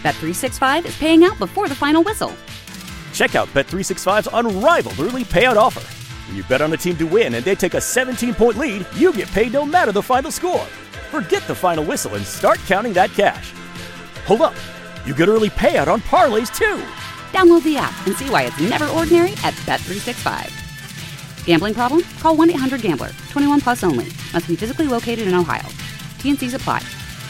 Bet365 is paying out before the final whistle. Check out Bet365's unrivaled early payout offer. When you bet on a team to win and they take a 17-point lead, you get paid no matter the final score. Forget the final whistle and start counting that cash. Hold up. You get early payout on parlays, too. Download the app and see why it's never ordinary at Bet365. Gambling problem? Call 1-800-GAMBLER. 21 plus only. Must be physically located in Ohio. T&Cs apply.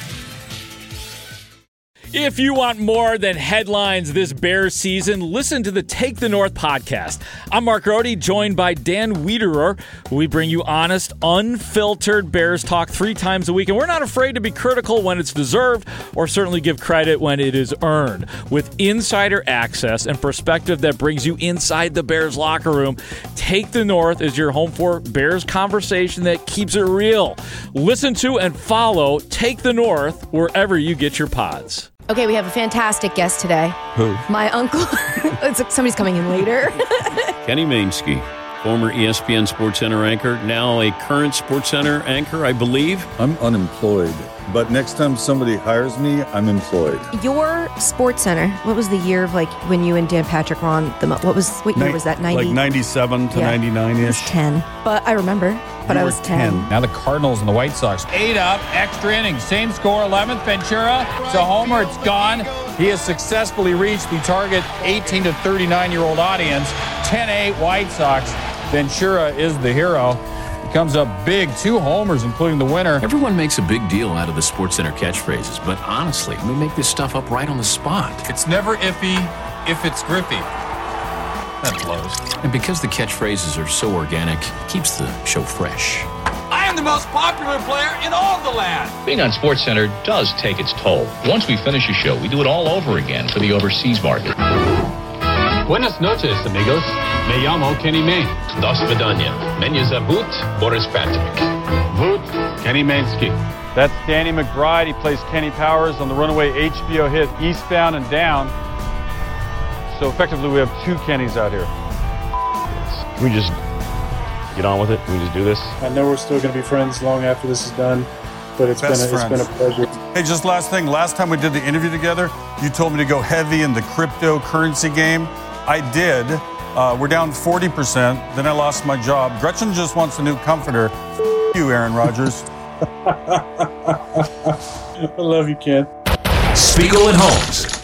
If you want more than headlines this Bears season, listen to the Take the North podcast. I'm Mark Rohde, joined by Dan Wiederer. We bring you honest, unfiltered Bears talk 3 times a week, and we're not afraid to be critical when it's deserved or certainly give credit when it is earned. With insider access and perspective that brings you inside the Bears locker room, Take the North is your home for Bears conversation that keeps it real. Listen to and follow Take the North wherever you get your pods. Okay, we have a fantastic guest today. Who? My uncle. It's like somebody's coming in later. Kenny Mainsky, former ESPN SportsCenter anchor, now a current SportsCenter anchor, I believe. I'm unemployed, but next time somebody hires me, I'm employed. Your SportsCenter, what was the year of like when you and Dan Patrick were on the, what year was that? 90? Like 97 to 99-ish. I was 10, but I remember. But I was 10. Now the Cardinals and the White Sox. 8 up, extra innings. Same score, 11th. Ventura. It's a homer. It's gone. He has successfully reached the target 18 to 39-year-old audience. 10-8 White Sox. Ventura is the hero. He comes up big. 2 homers, including the winner. Everyone makes a big deal out of the SportsCenter catchphrases, but honestly, we make this stuff up right on the spot. It's never iffy if it's Griffey. That blows. And because the catchphrases are so organic, it keeps the show fresh. I am the most popular player in all the land. Being on SportsCenter does take its toll. Once we finish a show, we do it all over again for the overseas market. Buenas noches, amigos. Me llamo Kenny Mayne. Dos vidania. Menya Zabut, Boris Patrick. Vut, Kenny Mainsky. That's Danny McBride. He plays Kenny Powers on the runaway HBO hit Eastbound and Down. So effectively, we have 2 Kennys out here. Can we just get on with it? Can we just do this? I know we're still going to be friends long after this is done, but it's been a pleasure. Hey, just last thing. Last time we did the interview together, you told me to go heavy in the cryptocurrency game. I did. We're down 40%. Then I lost my job. Gretchen just wants a new comforter. You, Aaron Rodgers. I love you, Ken. Spiegel and Holmes.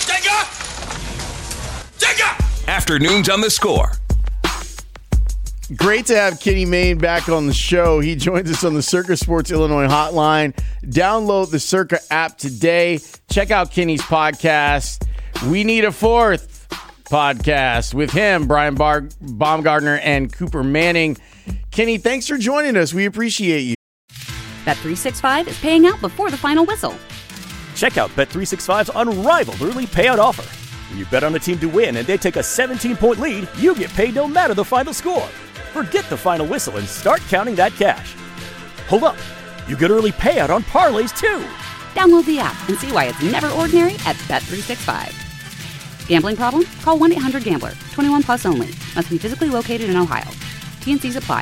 Afternoons on the Score. Great to have Kenny Mayne back on the show. He joins us on the Circa Sports Illinois hotline. Download the Circa app today. Check out Kenny's podcast, We Need a Fourth podcast, with him, Brian Baumgartner, and Cooper Manning. Kenny, thanks for joining us. We appreciate you. Bet365 is paying out before the final whistle. Check out Bet365's unrivaled early payout offer. When you bet on a team to win and they take a 17-point lead, you get paid no matter the final score. Forget the final whistle and start counting that cash. Hold up. You get early payout on parlays, too. Download the app and see why it's never ordinary at Bet365. Gambling problem? Call 1-800-GAMBLER. 21 plus only. Must be physically located in Ohio. T&Cs apply.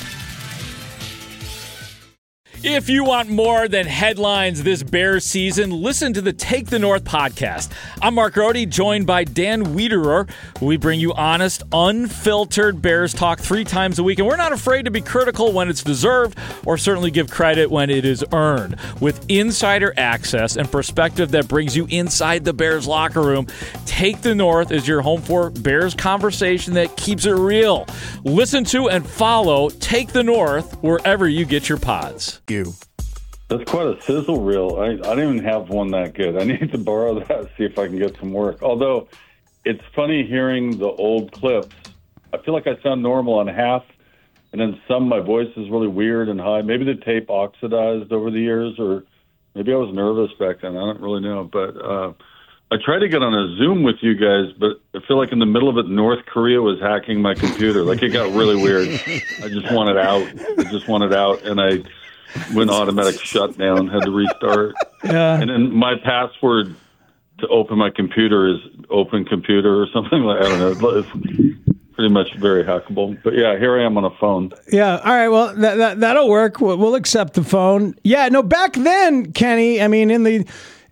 If you want more than headlines this Bears season, listen to the Take the North podcast. I'm Mark Rohde, joined by Dan Wiederer. We bring you honest, unfiltered Bears talk 3 times a week, and we're not afraid to be critical when it's deserved or certainly give credit when it is earned. With insider access and perspective that brings you inside the Bears locker room, Take the North is your home for Bears conversation that keeps it real. Listen to and follow Take the North wherever you get your pods. That's quite a sizzle reel. I don't even have one that good. I need to borrow that, see if I can get some work. Although, it's funny hearing the old clips. I feel like I sound normal on half, and then some, my voice is really weird and high. Maybe the tape oxidized over the years, or maybe I was nervous back then. I don't really know. But I tried to get on a Zoom with you guys, but I feel like in the middle of it, North Korea was hacking my computer. Like, it got really weird. I just wanted out. And I went automatic shutdown, had to restart. Yeah. And then my password to open my computer is open computer or something like that. I don't know. It's pretty much very hackable. But yeah, here I am on a phone. Yeah. All right. Well, that'll work. We'll accept the phone. Yeah. No, back then, Kenny, I mean, in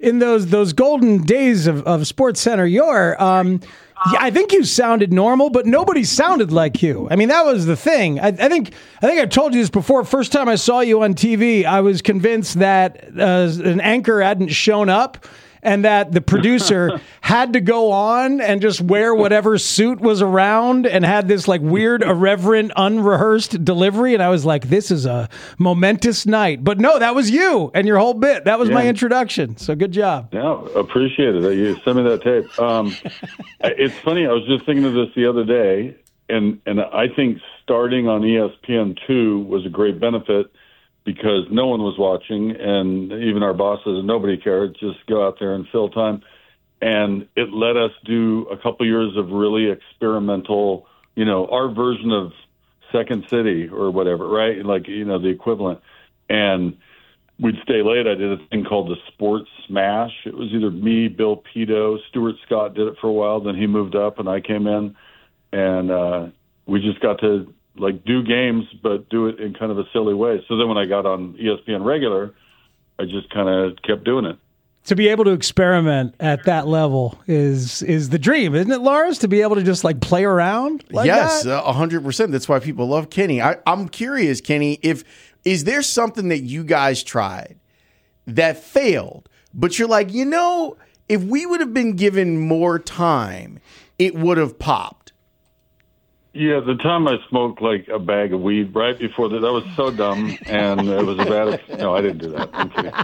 in those golden days of SportsCenter, I think you sounded normal, but nobody sounded like you. I mean, that was the thing. I think I told you this before. First time I saw you on TV, I was convinced that an anchor hadn't shown up, and that the producer had to go on and just wear whatever suit was around and had this like weird, irreverent, unrehearsed delivery. And I was like, this is a momentous night. But no, that was you and your whole bit. That was my introduction. So good job. Yeah, appreciate it. You sent me that tape. It's funny. I was just thinking of this the other day, and I think starting on ESPN2 was a great benefit, because no one was watching, and even our bosses and nobody cared. Just go out there and fill time. And it let us do a couple years of really experimental, our version of Second City or whatever, right? Like, the equivalent. And we'd stay late. I did a thing called the Sports Smash. It was either me, Bill Pito, Stuart Scott did it for a while. Then he moved up and I came in, and we just got to do games, but do it in kind of a silly way. So then when I got on ESPN regular, I just kind of kept doing it. To be able to experiment at that level is the dream, isn't it, Lars? To be able to just play around like yes, that? 100%. That's why people love Kenny. I'm curious, Kenny, is there something that you guys tried that failed, but you're like, if we would have been given more time, it would have popped? Yeah, the time I smoked a bag of weed right before that was so dumb, and it was a bad. No, I didn't do that.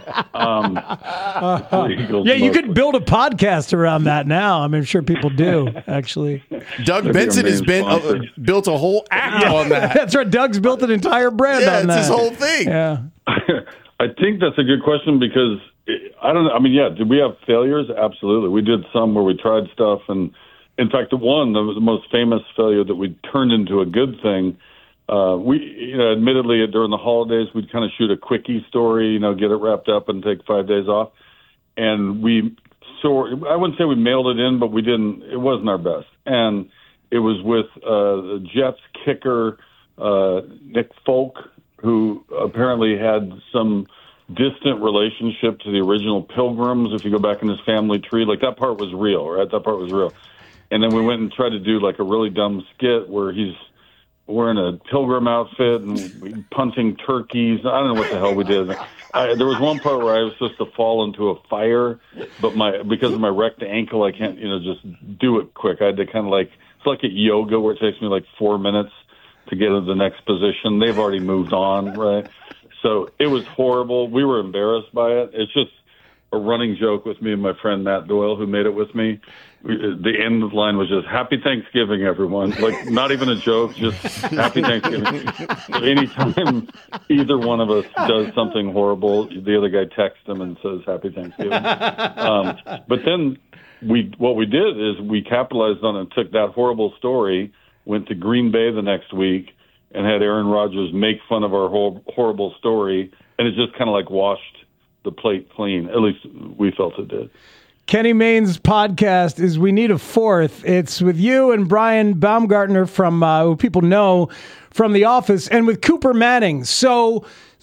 I'm kidding. You could build a podcast around that now. I'm sure people do, actually. Doug Benson has built a whole act on that. That's right. Doug's built an entire brand on that. Yeah, it's his whole thing. Yeah. I think that's a good question, because I don't know. I mean, did we have failures? Absolutely. We did some where we tried stuff, and in fact, the most famous failure that we turned into a good thing, we, admittedly, during the holidays, we'd kind of shoot a quickie story, get it wrapped up and take 5 days off. And I wouldn't say we mailed it in, but it wasn't our best. And it was with the Jets kicker, Nick Folk, who apparently had some distant relationship to the original Pilgrims. If you go back in his family tree, that part was real, right? That part was real. And then we went and tried to do a really dumb skit where he's wearing a pilgrim outfit and punching turkeys. I don't know what the hell we did. There was one part where I was supposed to fall into a fire, but because of my wrecked ankle, I can't, just do it quick. I had to kind of it's like at yoga where it takes me 4 minutes to get into the next position. They've already moved on, right? So it was horrible. We were embarrassed by it. It's just a running joke with me and my friend Matt Doyle, who made it with me. The end of the line was just "Happy Thanksgiving, everyone." Not even a joke, just "Happy Thanksgiving." Anytime either one of us does something horrible, the other guy texts him and says "Happy Thanksgiving." But then what we did is we capitalized on it and took that horrible story, went to Green Bay the next week, and had Aaron Rodgers make fun of our whole horrible story, and it just kind of washed the plate clean. At least we felt it did. Kenny Mayne's podcast is We Need a Fourth. It's with you and Brian Baumgartner from who people know from The Office, and with Cooper Manning. So,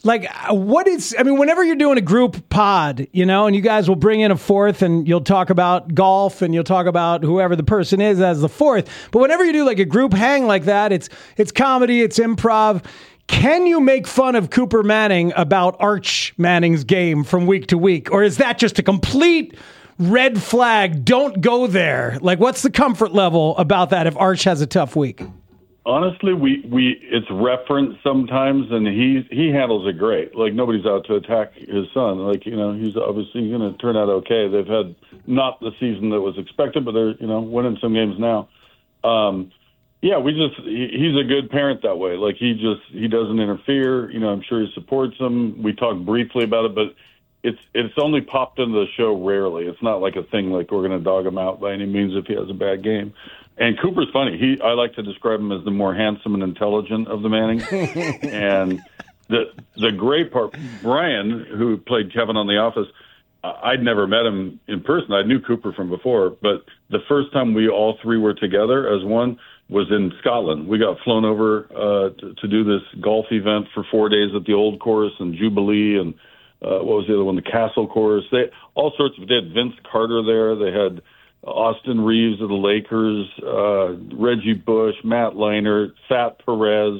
whenever you're doing a group pod, and you guys will bring in a fourth, and you'll talk about golf, and you'll talk about whoever the person is as the fourth. But whenever you do a group hang like that, it's comedy, it's improv. Can you make fun of Cooper Manning about Arch Manning's game from week to week? Or is that just a complete red flag? Don't go there. What's the comfort level about that if Arch has a tough week? Honestly, it's referenced sometimes, and he handles it great. Nobody's out to attack his son. He's obviously going to turn out okay. They've had not the season that was expected, but they're winning some games now. Yeah, he's a good parent that way. He doesn't interfere. I'm sure he supports them. We talked briefly about it, but it's only popped into the show rarely. It's not a thing we're going to dog him out by any means if he has a bad game. And Cooper's funny. I like to describe him as the more handsome and intelligent of the Mannings. And the great part, Brian, who played Kevin on The Office, I'd never met him in person. I knew Cooper from before, but the first time we all three were together as one was in Scotland. We got flown over to do this golf event for 4 days at the Old Course and Jubilee, and what was the other one? The Castle Course. They had Vince Carter there. They had Austin Reeves of the Lakers, Reggie Bush, Matt Leinart, Fat Perez,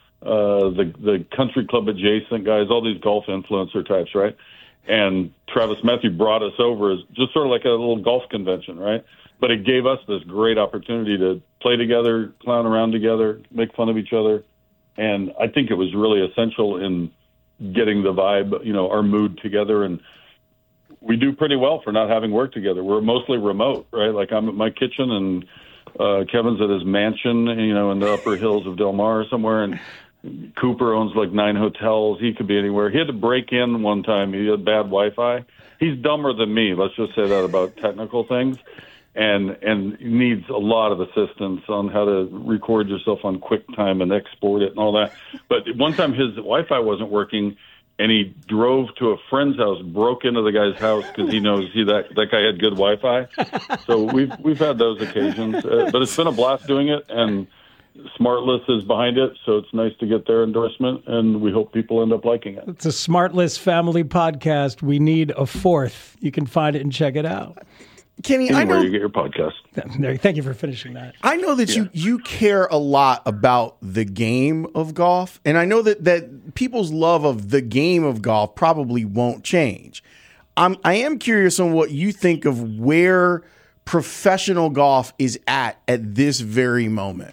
the country club adjacent guys, all these golf influencer types, right? And Travis Matthew brought us over as just sort of like a little golf convention, right? But it gave us this great opportunity to play together, clown around together, make fun of each other. And I think it was really essential in getting the vibe, our mood together. And we do pretty well for not having worked together. We're mostly remote, right? Like I'm at my kitchen and Kevin's at his mansion, in the upper hills of Del Mar somewhere. And Cooper owns like 9 hotels. He could be anywhere. He had to break in one time. He had bad Wi-Fi. He's dumber than me. Let's just say that about technical things. And needs a lot of assistance on how to record yourself on QuickTime and export it and all that. But one time his Wi-Fi wasn't working, and he drove to a friend's house, broke into the guy's house because he knows that guy had good Wi-Fi. So we've had those occasions, but it's been a blast doing it, and Smartless is behind it, so it's nice to get their endorsement, and we hope people end up liking it. It's a Smartless family podcast. We need a fourth. You can find it and check it out. Kenny, anywhere you get your podcast. Thank you for finishing that. I know that you care a lot about the game of golf, and I know that people's love of the game of golf probably won't change. I am curious on what you think of where professional golf is at this very moment.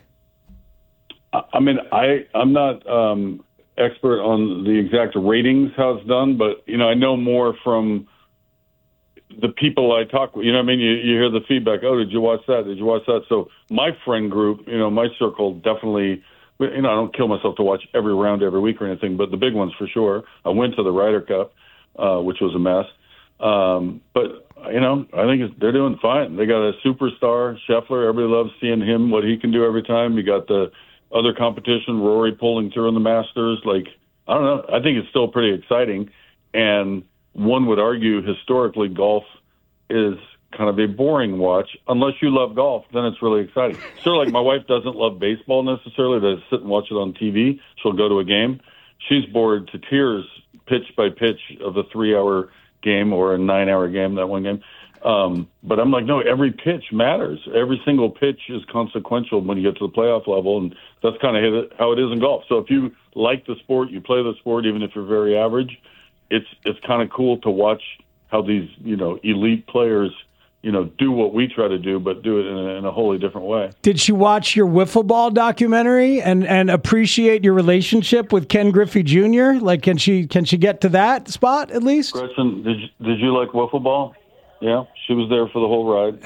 I mean, I'm not expert on the exact ratings, how it's done, but, I know more from the people I talk with. You know what I mean? You hear the feedback. Oh, did you watch that? Did you watch that? So my friend group, my circle definitely, I don't kill myself to watch every round every week or anything, but the big ones for sure. I went to the Ryder Cup, which was a mess. But, I think they're doing fine. They got a superstar, Scheffler. Everybody loves seeing him, what he can do every time. You got the other competition, Rory pulling through in the Masters. Like, I don't know. I think it's still pretty exciting. And one would argue historically golf is kind of a boring watch. Unless you love golf, then it's really exciting. Sort of like my wife doesn't love baseball necessarily, to sit and watch it on TV. She'll go to a game. She's bored to tears pitch by pitch of a 3-hour game or a 9-hour game, that one game. But I'm like, no, every pitch matters. Every single pitch is consequential when you get to the playoff level, and that's kind of how it is in golf. So if you like the sport, you play the sport, even if you're very average, it's kind of cool to watch how these, elite players, do what we try to do, but do it in a wholly different way. Did she watch your wiffle ball documentary and appreciate your relationship with Ken Griffey Jr.? Like, can she get to that spot at least? Gretchen, did you like wiffle ball? Yeah, she was there for the whole ride.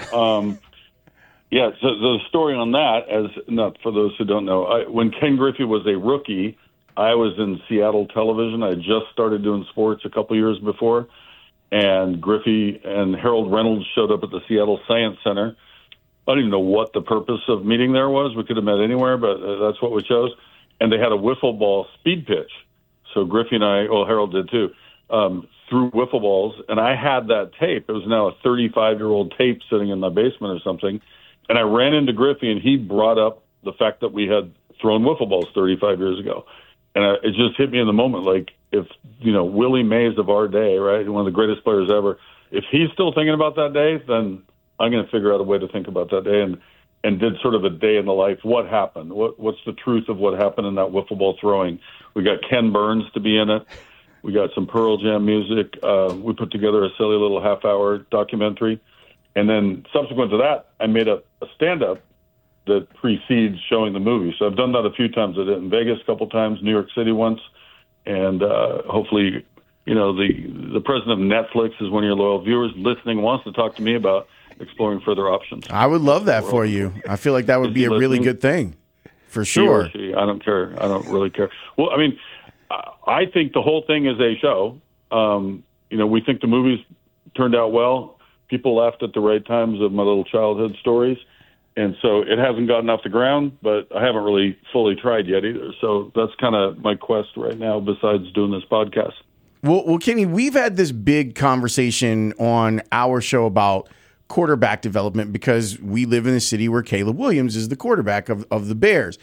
So the story on that, not for those who don't know, when Ken Griffey was a rookie, I was in Seattle television. I had just started doing sports a couple years before, and Griffey and Harold Reynolds showed up at the Seattle Science Center. I don't even know what the purpose of meeting there was. We could have met anywhere, but that's what we chose. And they had a wiffle ball speed pitch. So Griffey and Harold did too, threw wiffle balls, and I had that tape. It was now a 35-year-old tape sitting in my basement or something. And I ran into Griffey, and he brought up the fact that we had thrown wiffle balls 35 years ago. And it just hit me in the moment, like, if, Willie Mays of our day, right, one of the greatest players ever, if he's still thinking about that day, then I'm going to figure out a way to think about that day, and did sort of a day in the life. What happened? What's the truth of what happened in that wiffle ball throwing? We got Ken Burns to be in it. We got some Pearl Jam music. We put together a silly little half-hour documentary. And then subsequent to that, I made a stand-up that precedes showing the movie. So I've done that a few times. I did it in Vegas a couple times, New York City once. And hopefully, the president of Netflix is one of your loyal viewers listening, wants to talk to me about exploring further options. I would love that for you. I feel like that would be a really good thing, for sure. He or she, I don't care. I don't really care. Well, I mean, I think the whole thing is a show. We think the movies turned out well. People laughed at the right times of my little childhood stories. And so it hasn't gotten off the ground, but I haven't really fully tried yet either. So that's kind of my quest right now, besides doing this podcast. Well, Kenny, we've had this big conversation on our show about quarterback development because we live in a city where Caleb Williams is the quarterback of the Bears.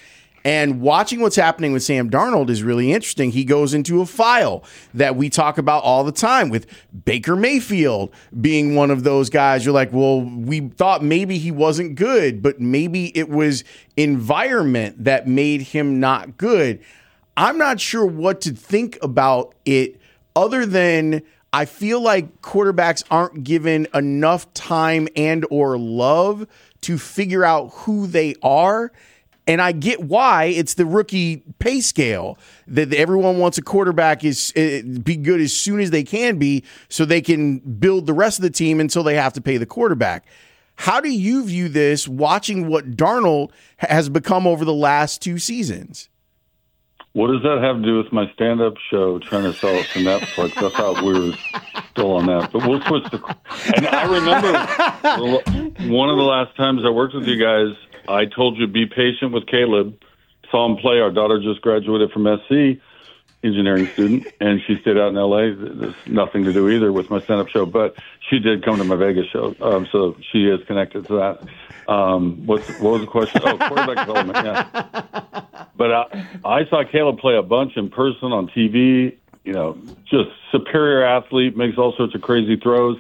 And watching what's happening with Sam Darnold is really interesting. He goes into a file that we talk about all the time with Baker Mayfield being one of those guys. You're like, well, we thought maybe he wasn't good, but maybe it was environment that made him not good. I'm not sure what to think about it other than I feel like quarterbacks aren't given enough time and or love to figure out who they are. And I get why it's the rookie pay scale that everyone wants a quarterback be good as soon as they can be so they can build the rest of the team until they have to pay the quarterback. How do you view this watching what Darnold has become over the last 2 seasons? What does that have to do with my stand-up show trying to sell it to Netflix? I thought we were still on that, but we'll switch to. And I remember one of the last times I worked with you guys, I told you be patient with Caleb. Saw him play. Our daughter just graduated from SC, engineering student, and she stayed out in L.A. There's nothing to do either with my stand-up show, but she did come to my Vegas show, so she is connected to that. What was the question? Oh, quarterback development, yeah. But I saw Caleb play a bunch in person on TV, just superior athlete, makes all sorts of crazy throws.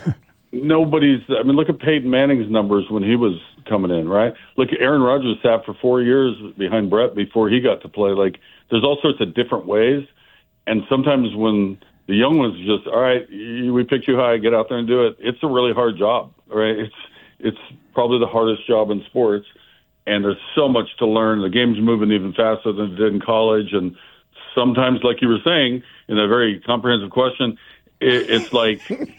Look at Peyton Manning's numbers when he was coming in, right? Look, Aaron Rodgers sat for 4 years behind Brett before he got to play. Like, there's all sorts of different ways. And sometimes when the young ones just, all right, we picked you high, get out there and do it. It's a really hard job, right? It's probably the hardest job in sports. And there's so much to learn. The game's moving even faster than it did in college. And sometimes, like you were saying, in a very comprehensive question, it's like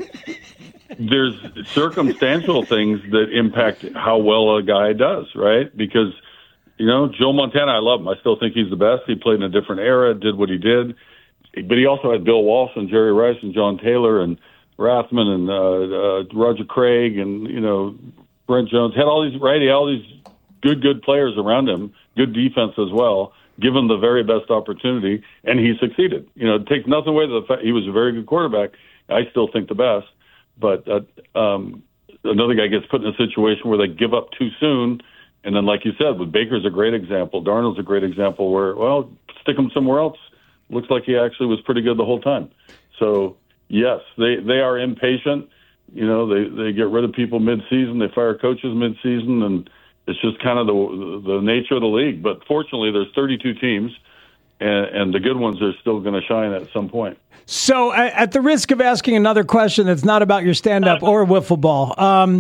there's circumstantial things that impact how well a guy does, right? Because, Joe Montana, I love him. I still think he's the best. He played in a different era, did what he did. But he also had Bill Walsh and Jerry Rice and John Taylor and Rathman and Roger Craig and, Brent Jones. Had all these, right? He had all these good players around him, good defense as well, given the very best opportunity, and he succeeded. It takes nothing away from the fact he was a very good quarterback. I still think the best. But another guy gets put in a situation where they give up too soon, and then, like you said, with Baker's a great example. Darnold's a great example where, well, stick him somewhere else. Looks like he actually was pretty good the whole time. So, yes, they are impatient. They get rid of people mid-season. They fire coaches mid-season, and it's just kind of the nature of the league. But fortunately, there's 32 teams, and the good ones are still going to shine at some point. So at the risk of asking another question that's not about your stand-up or wiffle ball,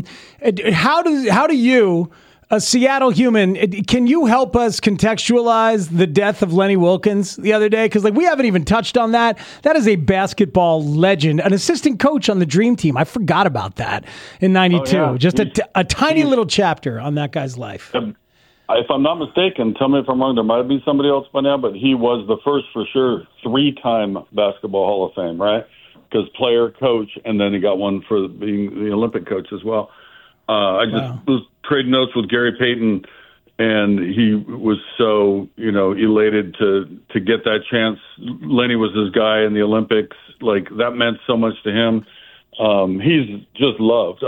how do you, a Seattle human, can you help us contextualize the death of Lenny Wilkens the other day? Because we haven't even touched on that. That is a basketball legend, an assistant coach on the Dream Team. I forgot about that in '92. Oh, yeah. Just a tiny little chapter on that guy's life. If I'm not mistaken, tell me if I'm wrong, there might be somebody else by now, but he was the first, for sure, 3-time Basketball Hall of Fame, right? Because player, coach, and then he got one for being the Olympic coach as well. I just was trading notes with Gary Payton, and he was so, elated to get that chance. Lenny was his guy in the Olympics. Like, that meant so much to him. He's just loved.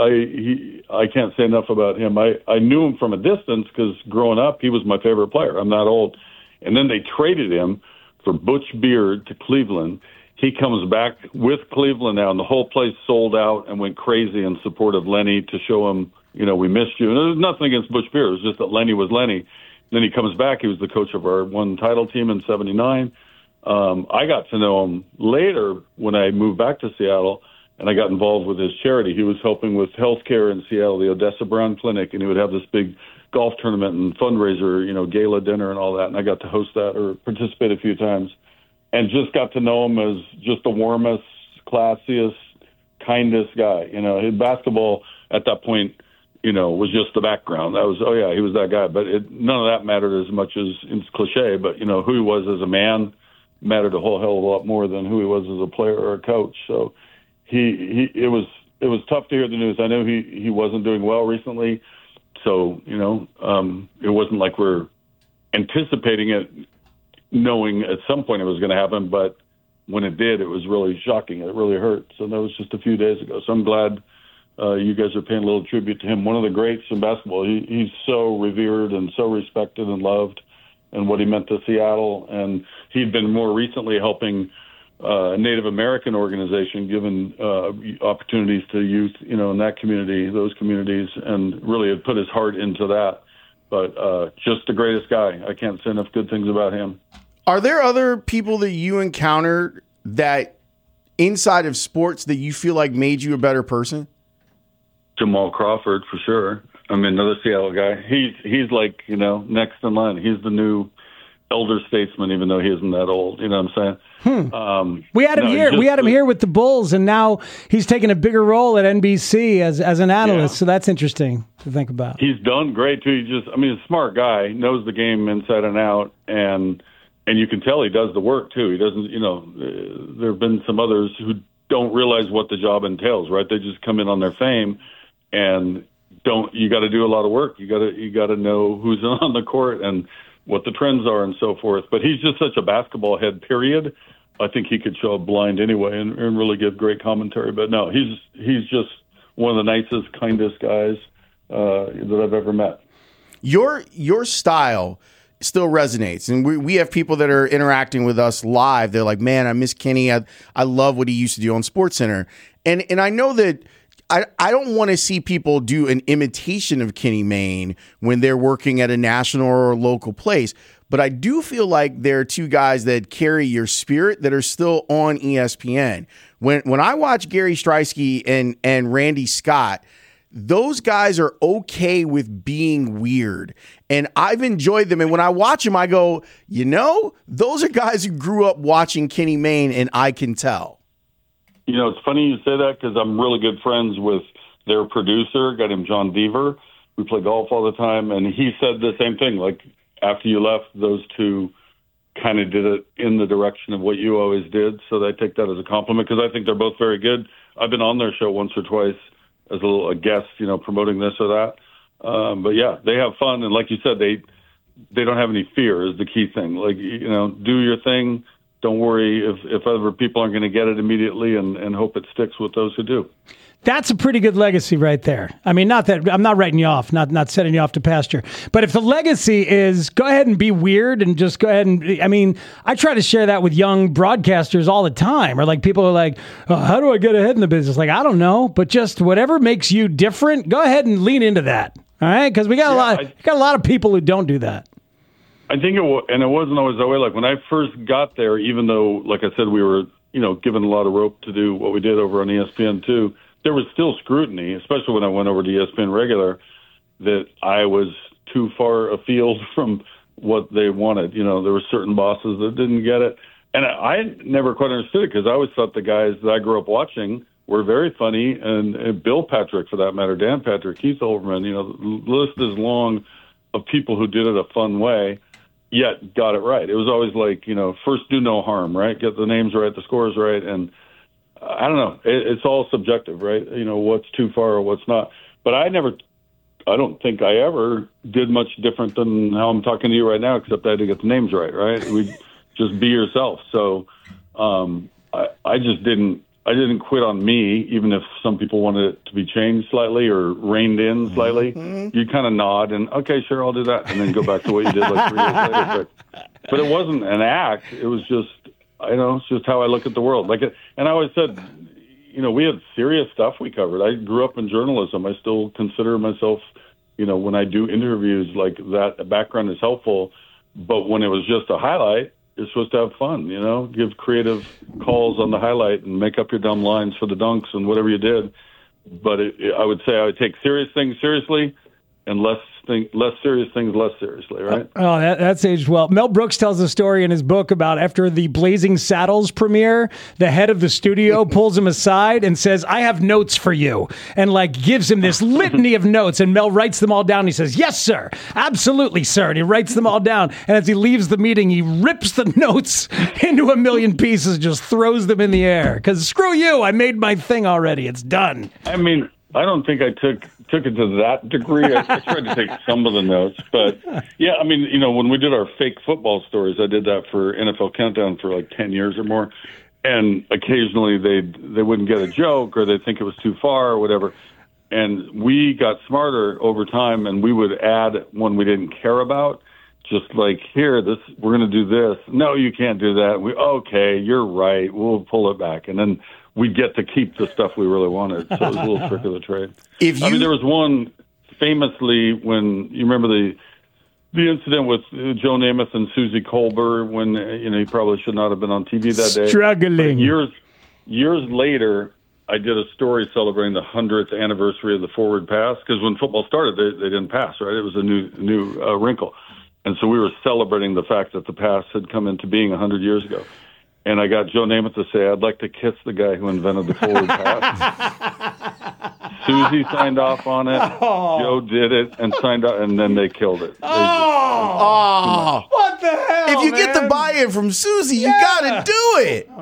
I can't say enough about him. I knew him from a distance because growing up, he was my favorite player. I'm not old. And then they traded him for Butch Beard to Cleveland. He comes back with Cleveland now, and the whole place sold out and went crazy in support of Lenny to show him, we missed you. And there's nothing against Butch Beard. It was just that Lenny was Lenny. Then he comes back. He was the coach of our one title team in '79. I got to know him later when I moved back to Seattle, and I got involved with his charity. He was helping with healthcare in Seattle, the Odessa Brown Clinic, and he would have this big golf tournament and fundraiser, gala dinner and all that. And I got to host that or participate a few times, and just got to know him as just the warmest, classiest, kindest guy. His basketball at that point, was just the background. That was, he was that guy. But none of that mattered as much as, it's cliche, but, who he was as a man mattered a whole hell of a lot more than who he was as a player or a coach. So it was tough to hear the news. I know he wasn't doing well recently. So, it wasn't like we're anticipating it, knowing at some point it was going to happen. But when it did, it was really shocking. It really hurt. So that was just a few days ago. So I'm glad you guys are paying a little tribute to him. One of the greats in basketball. He's so revered and so respected and loved. and what he meant to Seattle. And he'd been more recently helping a Native American organization, given opportunities to youth, in that community, those communities, and really had put his heart into that. But just the greatest guy. I can't say enough good things about him. Are there other people that you encountered that inside of sports that you feel like made you a better person? Jamal Crawford, for sure. I mean, another Seattle guy. He's like, next in line. He's the new elder statesman, even though he isn't that old. You know what I'm saying? We had him here. We had him here with the Bulls, and now he's taking a bigger role at NBC as an analyst. Yeah. So that's interesting to think about. He's done great too. He's a smart guy, knows the game inside and out, and you can tell he does the work too. He doesn't, there have been some others who don't realize what the job entails, right? They just come in on their fame, and you got to do a lot of work. You got to know who's on the court and what the trends are and so forth. But he's just such a basketball head, period. I think he could show up blind anyway and really give great commentary. But no, he's just one of the nicest, kindest guys that I've ever met. Your style still resonates, and we have people that are interacting with us live. They're like, man, I miss Kenny. I love what he used to do on SportsCenter. And I know that I don't want to see people do an imitation of Kenny Mayne when they're working at a national or local place. But I do feel like there are two guys that carry your spirit that are still on ESPN. When I watch Gary Striewski and Randy Scott, those guys are okay with being weird. And I've enjoyed them. And when I watch them, I go, those are guys who grew up watching Kenny Mayne, and I can tell. It's funny you say that because I'm really good friends with their producer, a guy named John Deaver. We play golf all the time, and he said the same thing. Like, after you left, those two kind of did it in the direction of what you always did. So I take that as a compliment because I think they're both very good. I've been on their show once or twice as a guest, promoting this or that. But yeah, they have fun. And like you said, they don't have any fear is the key thing. Like, do your thing. Don't worry if other people aren't going to get it immediately, and hope it sticks with those who do. That's a pretty good legacy right there. I mean, not that I'm not writing you off, not setting you off to pasture, but if the legacy is go ahead and be weird and just go ahead and, I mean, I try to share that with young broadcasters all the time, or like people are like, oh, how do I get ahead in the business? Like, I don't know, but just whatever makes you different, go ahead and lean into that. All right. Cause we got a lot of people who don't do that. I think and it wasn't always that way. Like when I first got there, even though, like I said, we were, given a lot of rope to do what we did over on ESPN2, there was still scrutiny, especially when I went over to ESPN regular, that I was too far afield from what they wanted. There were certain bosses that didn't get it. And I never quite understood it because I always thought the guys that I grew up watching were very funny. And Bill Patrick, for that matter, Dan Patrick, Keith Olbermann, the list is long of people who did it a fun way, yet got it right. It was always like, first do no harm, right? Get the names right, the scores right. And I don't know. It's all subjective, right? What's too far or what's not. But I don't think I ever did much different than how I'm talking to you right now, except I had to get the names right? We just be yourself. So I just didn't quit on me, even if some people wanted it to be changed slightly or reined in slightly. Mm-hmm. You kind of nod and, okay, sure, I'll do that, and then go back to what you did like 3 years later. But it wasn't an act. It was just, it's just how I look at the world. And I always said, we had serious stuff we covered. I grew up in journalism. I still consider myself, when I do interviews, like that background is helpful. But when it was just a highlight, you're supposed to have fun, give creative calls on the highlight and make up your dumb lines for the dunks and whatever you did. But I would say I would take serious things seriously and less serious things less seriously, right? Oh, that's aged well. Mel Brooks tells a story in his book about after the Blazing Saddles premiere, the head of the studio pulls him aside and says, I have notes for you, and gives him this litany of notes, and Mel writes them all down. And he says, yes, sir. Absolutely, sir. And he writes them all down. And as he leaves the meeting, he rips the notes into a million pieces, just throws them in the air. Because screw you, I made my thing already. It's done. I mean, I don't think I took it to that degree. I tried to take some of the notes, but yeah, I mean, when we did our fake football stories, I did that for NFL Countdown for 10 years or more, and occasionally they wouldn't get a joke or they'd think it was too far or whatever, and we got smarter over time, and we would add one we didn't care about, just like, here, we're going to do this. No, you can't do that. Okay, you're right. We'll pull it back. And then we get to keep the stuff we really wanted. So it was a little trick of the trade. There was one famously when you remember the incident with Joe Namath and Susie Colbert when he probably should not have been on TV that day. Struggling. Years later, I did a story celebrating the 100th anniversary of the forward pass because when football started, they didn't pass, right? It was a new wrinkle. And so we were celebrating the fact that the pass had come into being 100 years ago. And I got Joe Namath to say, I'd like to kiss the guy who invented the forward pass. Susie signed off on it. Oh. Joe did it and signed up, and then they killed it. What the hell? If you get the buy-in from Susie, you got to do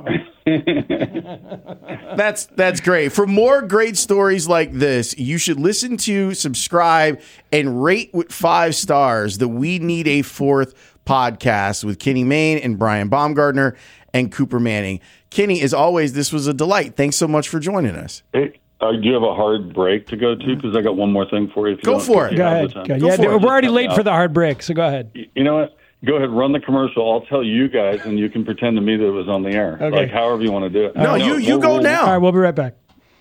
it. That's great. For more great stories like this, you should listen to, subscribe, and rate with 5 stars the We Need a Fourth podcast with Kenny Mayne and Brian Baumgartner and Cooper Manning. Kenny, as always, this was a delight. Thanks so much for joining us. Hey. Do you have a hard break to go to? Because I got one more thing for you. Go for it. Go ahead. We're already late for the hard break, so go ahead. You know what? Go ahead, run the commercial. I'll tell you guys, and you can pretend to me that it was on the air. Okay. Like, however you want to do it. No, you go now. All right, we'll be right back.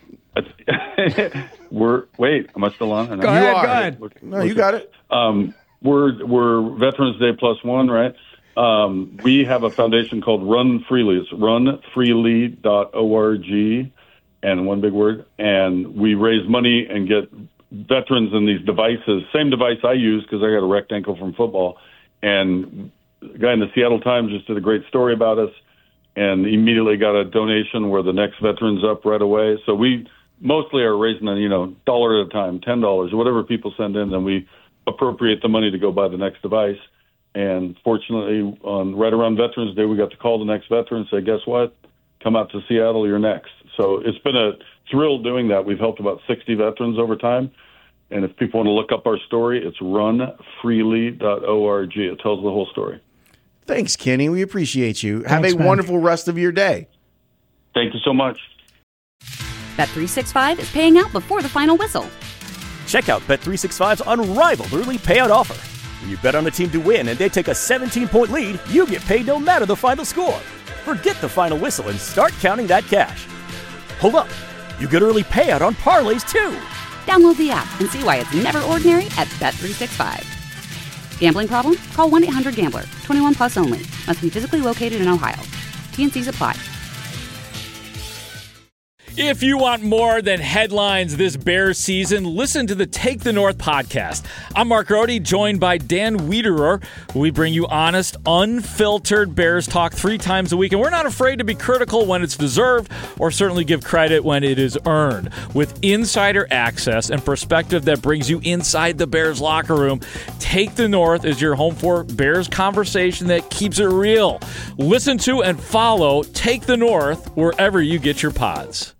Wait, am I still on? Go ahead. No, you got it. We're Veterans Day +1, right? We have a foundation called Run Freely. It's runfreely.org. And one big word, and we raise money and get veterans in these devices. Same device I use because I got a wrecked ankle from football. And the guy in the Seattle Times just did a great story about us and immediately got a donation where the next veteran's up right away. So we mostly are raising $1 at a time, $10, or whatever people send in, then we appropriate the money to go buy the next device. And fortunately, right around Veterans Day, we got to call the next veteran and say, guess what? Come out to Seattle, you're next. So it's been a thrill doing that. We've helped about 60 veterans over time. And if people want to look up our story, it's runfreely.org. It tells the whole story. Thanks, Kenny. We appreciate you. Have a wonderful rest of your day. Thank you so much. Bet365 is paying out before the final whistle. Check out Bet365's unrivaled early payout offer. When you bet on a team to win and they take a 17-point lead, you get paid no matter the final score. Forget the final whistle and start counting that cash. Hold up. You get early payout on parlays, too. Download the app and see why it's never ordinary at Bet365. Gambling problem? Call 1-800-GAMBLER. 21 plus only. Must be physically located in Ohio. T&Cs apply. If you want more than headlines this Bears season, listen to the Take the North podcast. I'm Mark Rohde, joined by Dan Wiederer. We bring you honest, unfiltered Bears talk 3 times a week, and we're not afraid to be critical when it's deserved or certainly give credit when it is earned. With insider access and perspective that brings you inside the Bears locker room, Take the North is your home for Bears conversation that keeps it real. Listen to and follow Take the North wherever you get your pods.